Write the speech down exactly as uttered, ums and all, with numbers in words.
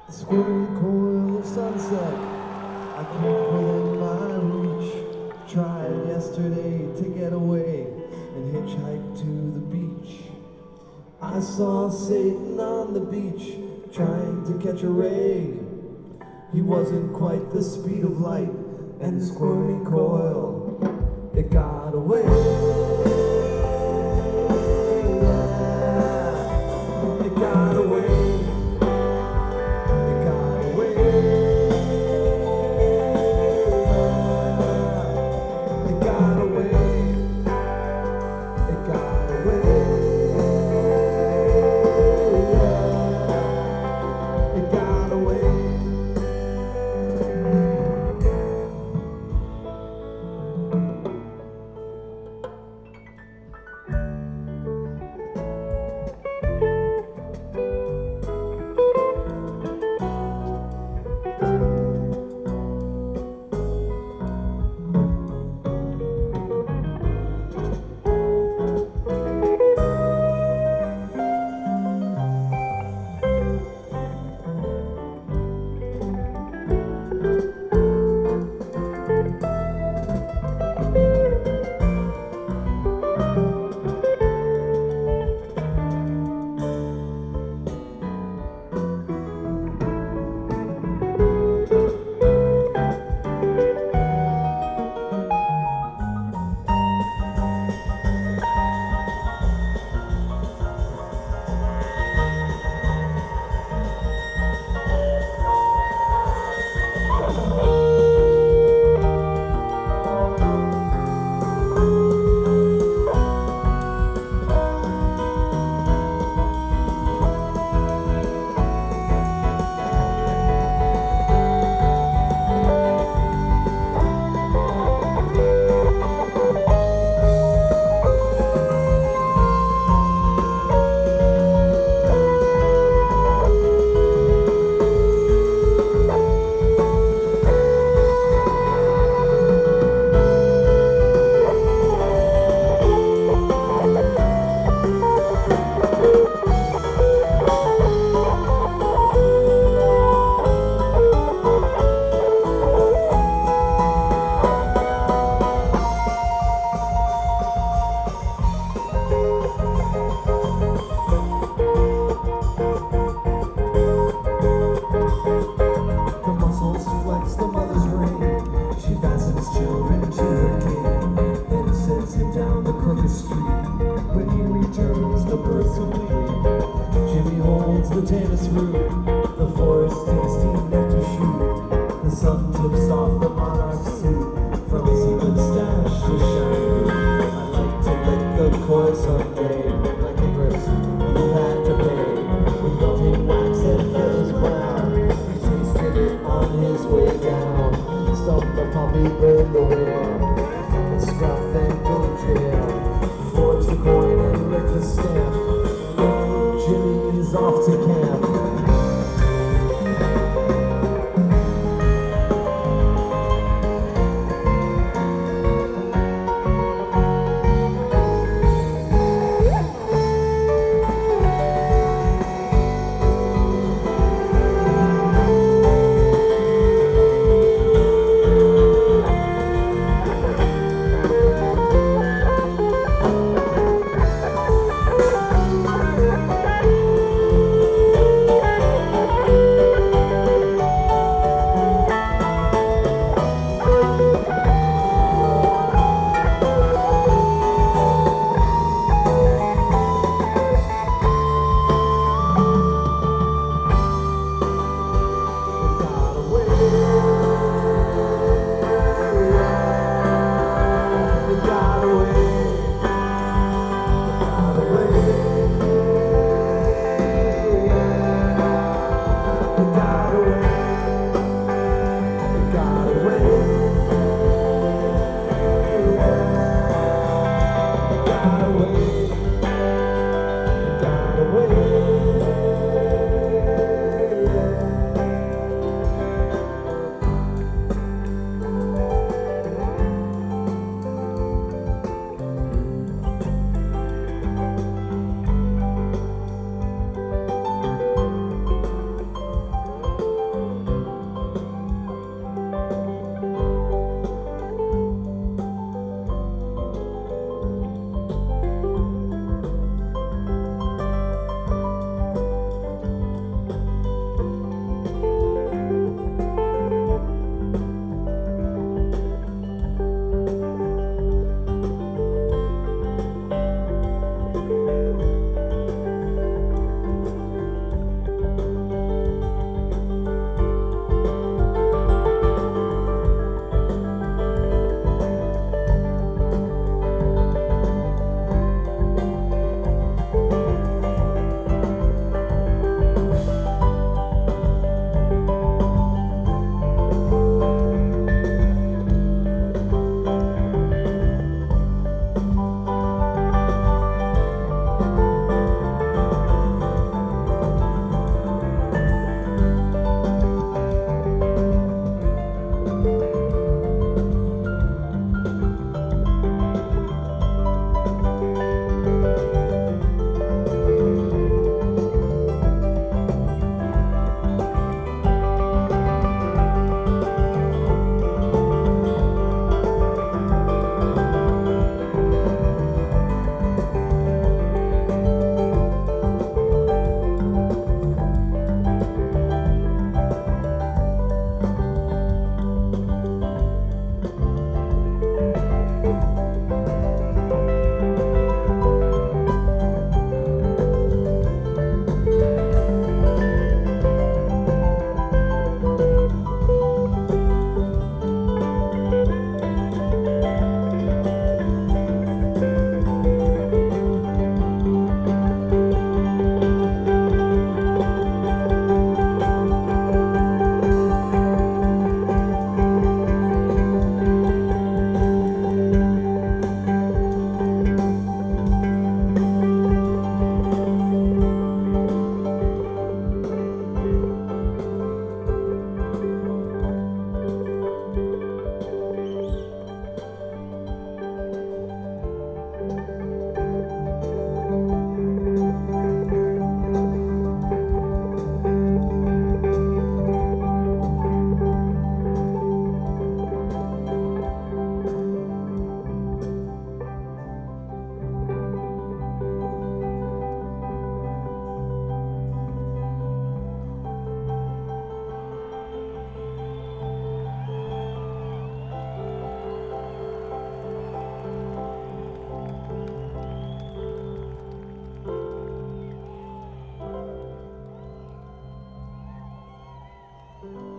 Swimming coil of sunset, I keep within my reach. Tried yesterday to get away and hitchhike to the beach. I saw Satan on the beach trying to catch a ray. He wasn't quite the speed of light, and the squirming coil, it got away. Yeah, it got away. The tennis room, the forest tasting nectar shoot. The sun tips off the monarch suit from secret stash to shine. I like to lick the coil someday, like the person who had to pay with melting wax and feathers brown. He tasted it on his way down. Stumped the poppy, burned the whale, and scruff and Billy trail. Forged the coin and licked the stamp. Jimmy's off to camp. Thank